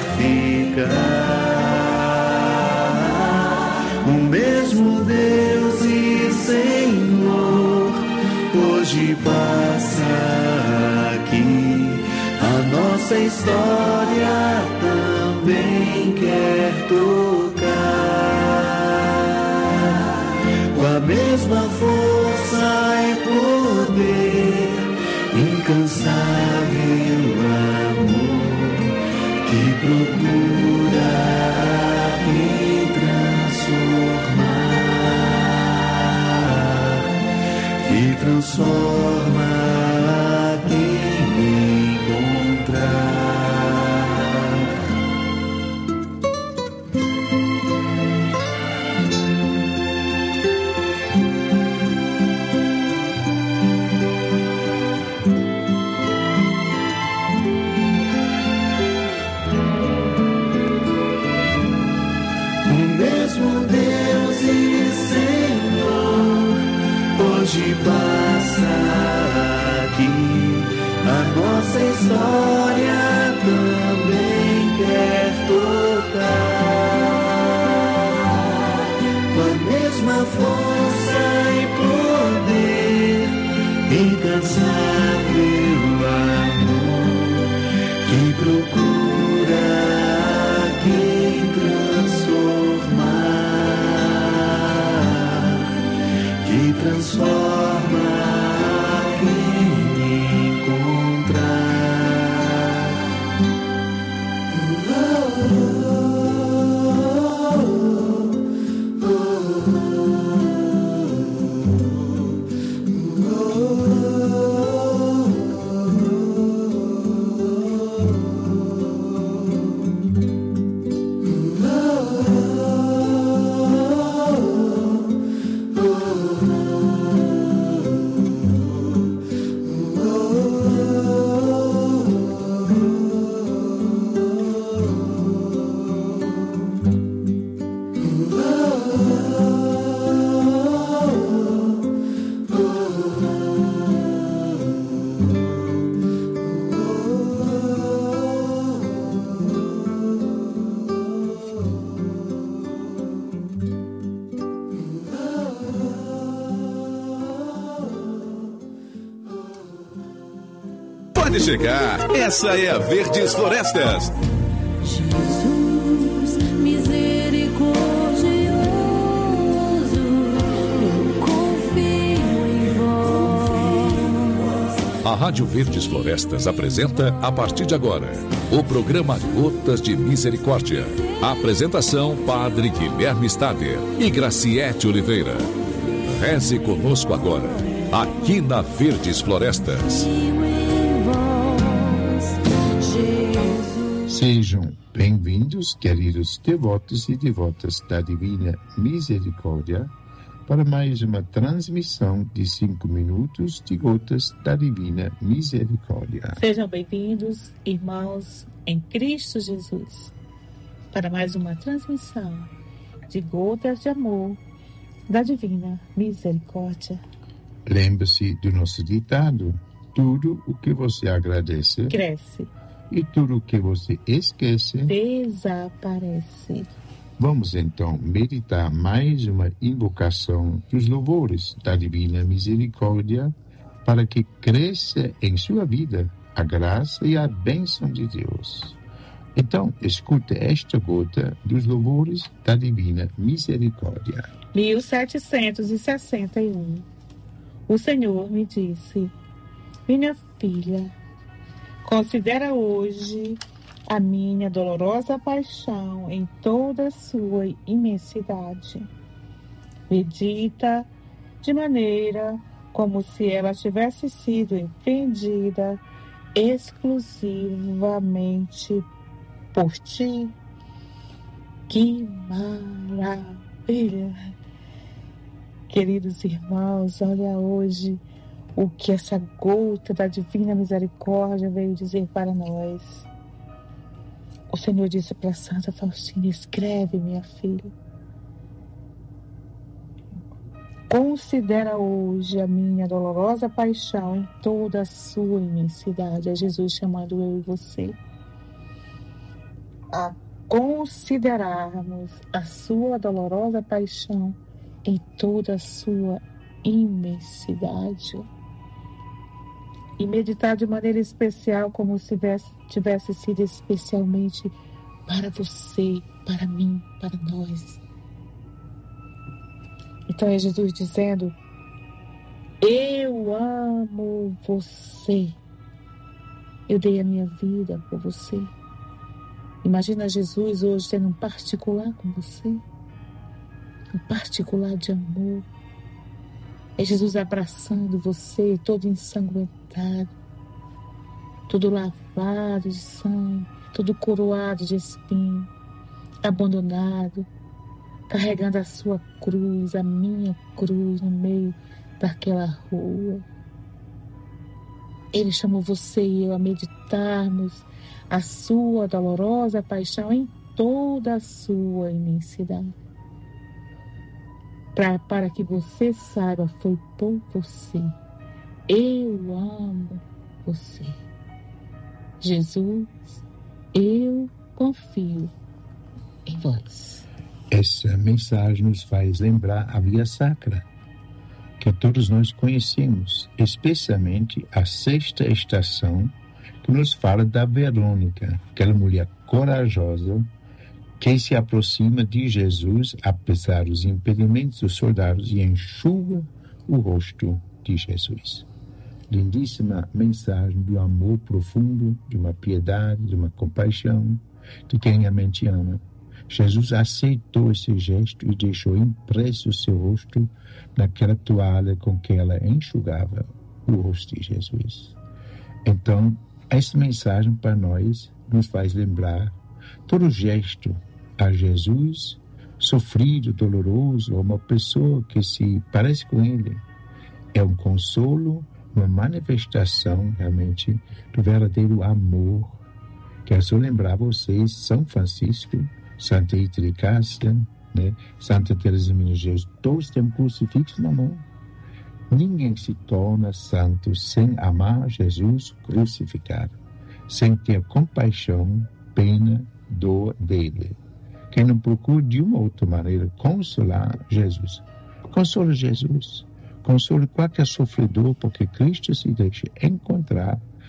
ficar, o mesmo Deus e Senhor, hoje passa aqui, a nossa história também quer tocar, com a mesma força e poder, incansável amor, que procura quem transforma quem encontrar. O mesmo Deus e Senhor, hoje passa aqui, a nossa história também quer tocar, com a mesma força e poder, incansável amor, que procura quem transformar, que transforma quem encontrar. de chegar. Essa é a Verdes Florestas. Jesus, misericordioso, eu confio em vós. A Rádio Verdes Florestas apresenta, a partir de agora, o programa Gotas de Misericórdia. A apresentação, Padre Guilherme Stader e Graciete Oliveira. Reze conosco agora, aqui na Verdes Florestas. Sejam bem-vindos, queridos devotos e devotas da Divina Misericórdia, para mais uma transmissão de 5 minutos de Gotas da Divina Misericórdia. Sejam bem-vindos, irmãos em Cristo Jesus, para mais uma transmissão de Gotas de Amor da Divina Misericórdia. Lembre-se do nosso ditado: tudo o que você agradece cresce, e tudo o que você esquece desaparece. Vamos então meditar mais uma invocação dos louvores da Divina Misericórdia para que cresça em sua vida a graça e a bênção de Deus. Então, escuta esta gota dos louvores da Divina Misericórdia. 1761. O Senhor me disse: minha filha, considera hoje a minha dolorosa paixão em toda a sua imensidade. Medita de maneira como se ela tivesse sido empreendida exclusivamente por ti. Que maravilha! Queridos irmãos, olha hoje o que essa gota da Divina Misericórdia veio dizer para nós. O Senhor disse para Santa Faustina: escreve, minha filha. Considera hoje a minha dolorosa paixão em toda a sua imensidade. É Jesus chamando eu e você a considerarmos a sua dolorosa paixão em toda a sua imensidade. E meditar de maneira especial, como se tivesse sido especialmente para você, para mim, para nós. Então é Jesus dizendo: eu amo você. Eu dei a minha vida por você. Imagina Jesus hoje tendo um particular com você. Um particular de amor. É Jesus abraçando você, todo ensanguentado, todo lavado de sangue, todo coroado de espinho, abandonado, carregando a sua cruz, a minha cruz, no meio daquela rua. Ele chamou você e eu a meditarmos a sua dolorosa paixão em toda a sua imensidade. Para que você saiba, foi por você. Eu amo você. Jesus, eu confio em vós. Essa mensagem nos faz lembrar a Via Sacra, que todos nós conhecemos, especialmente a sexta estação, que nos fala da Verônica, aquela mulher corajosa que se aproxima de Jesus, apesar dos impedimentos dos soldados, e enxuga o rosto de Jesus. Lindíssima mensagem do amor profundo, de uma piedade, de uma compaixão, de quem realmente ama. Jesus aceitou esse gesto e deixou impresso o seu rosto naquela toalha com que ela enxugava o rosto de Jesus. Então, essa mensagem para nós nos faz lembrar todo gesto a Jesus, sofrido, doloroso, ou uma pessoa que se parece com ele, é um consolo, uma manifestação realmente do verdadeiro amor. Quero só lembrar vocês, São Francisco, Santa Rita de Cássia, né? Santa Teresa de Minas Gerais, todos têm um crucifixo na mão. Ninguém se torna santo sem amar Jesus crucificado, sem ter compaixão, pena, dor dele. Quem não procura de uma ou outra maneira consolar Jesus, consola Jesus, consola qualquer sofredor, porque Cristo se deixa encontrar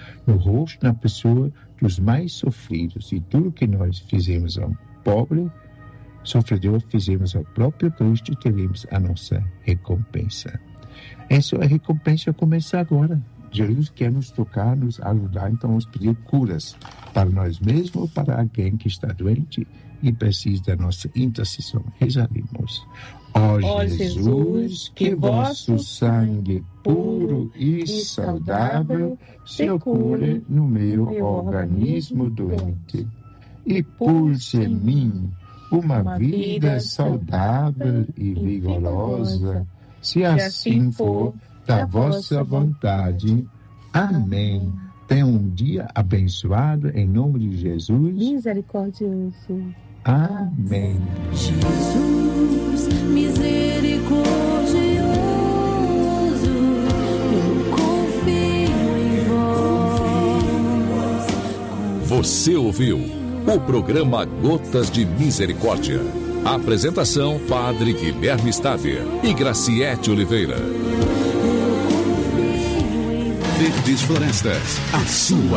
no rosto, na pessoa dos mais sofridos. E tudo que nós fizemos ao pobre sofredor, fizemos ao próprio Cristo e teremos a nossa recompensa. Essa recompensa começa agora. Jesus quer nos tocar, nos ajudar, então vamos pedir curas para nós mesmos, para alguém que está doente e precisa da nossa intercessão. Rezaremos. Ó Jesus, que vosso sangue puro e saudável circule no meu organismo doente e pulse em mim uma vida saudável e vigorosa, se assim for da vossa vontade. Amém. Tenha um dia abençoado em nome de Jesus. Misericordioso. Amém. Jesus, misericordioso, eu confio em vós. Você ouviu o programa Gotas de Misericórdia. Apresentação: Padre Guilherme Stader e Graciete Oliveira. Verdes Florestas, a sua